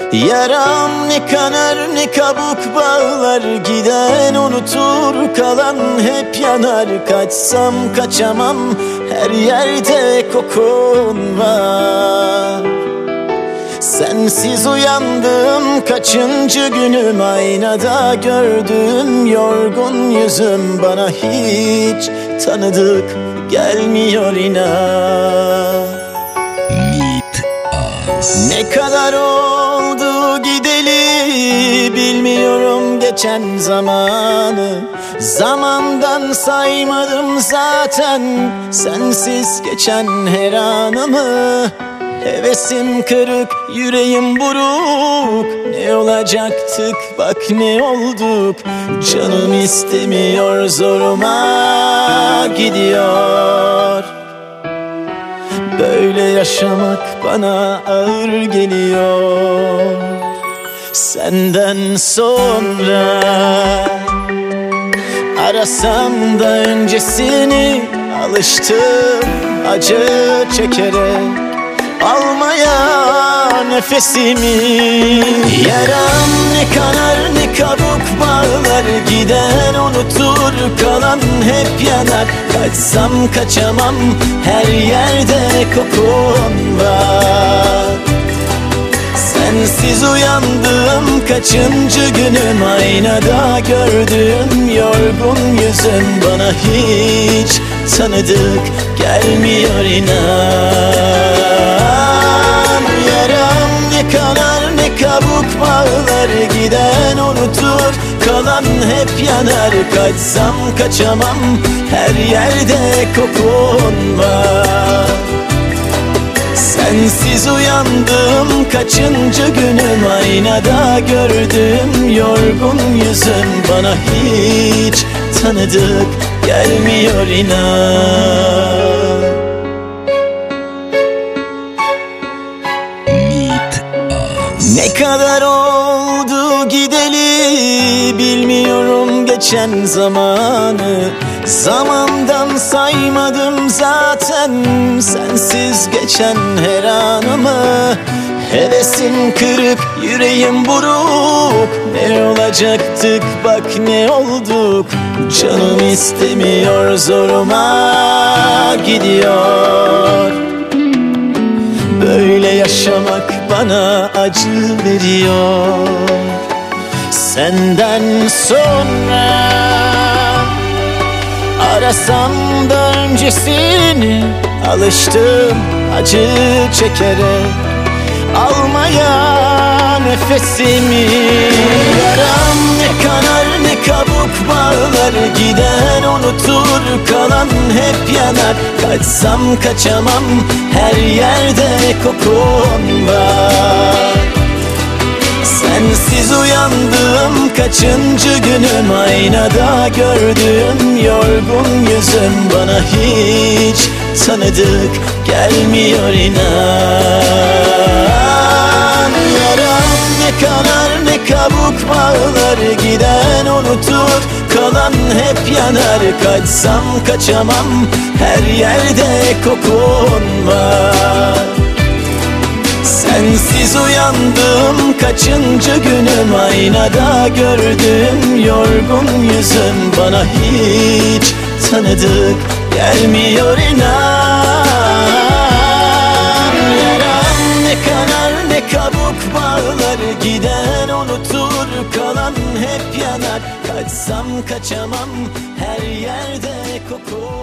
Yaram ne kanar ne kabuk bağlar, giden unutur kalan hep yanar. Kaçsam kaçamam, her yerde kokun var. Sensiz uyandım, kaçıncı günüm, aynada gördüğüm yorgun yüzüm bana hiç tanıdık gelmiyor inan. Ne kadar oldu gideli, bilmiyorum geçen zamanı. Zamandan saymadım zaten sensiz geçen her anımı. Hevesim kırık, yüreğim buruk, ne olacaktık bak ne olduk. Canım istemiyor, zoruma gidiyor. Böyle yaşamak bana ağır geliyor. Senden sonra arasam da öncesini, alıştım acı çekerek almaya nefesimi. Yaram ne kanar ne kabuk bağlar, giden unutur kalan hep yanar. Kaçsam kaçamam, her yerde kokun var. Sensiz uyandım, kaçıncı günüm, aynada gördüğüm yorgun yüzüm bana hiç tanıdık gelmiyor inan. Yaram ne kanar ne kabuk bağlar, giden unutur kalan hep yanar. Kaçsam kaçamam, her yerde kokun var. Sensiz uyandım, kaçıncı günüm, aynada gördüğüm yorgun yüzüm bana hiç tanıdık gelmiyor inan. Ne kadar oldu gideli, bilmiyorum geçen zamanı. Zamandan saymadım zaten sensiz geçen her anımı. Hevesim kırık, yüreğim buruk, ne olacaktık bak ne olduk. Canım istemiyor, zoruma gidiyor. Böyle yaşamak bana acı veriyor. Senden sonra arasam da öncesini, alıştım acı çekerek almaya nefesimi. Yaram ne kanar ne kabuk bağlar, giden unutur kalan hep yanar. Kaçsam kaçamam, her yerde kokun var. Sensiz uyandım, kaçıncı günüm, aynada gördüğüm yorgun yüzüm bana hiç tanıdık gelmiyor inan. Yaram ne kanar ne kabuk bağlar, giden unutur kalan hep yanar. Kaçsam kaçamam, her yerde kokun var. Sensiz uyandım, kaçıncı günüm, aynada gördüğüm yorgun yüzüm bana hiç tanıdık gelmiyor inan. Yaram ne kanar ne kabuk bağlar, giden unutur kalan hep yanar. Kaçsam kaçamam, her yerde kokun.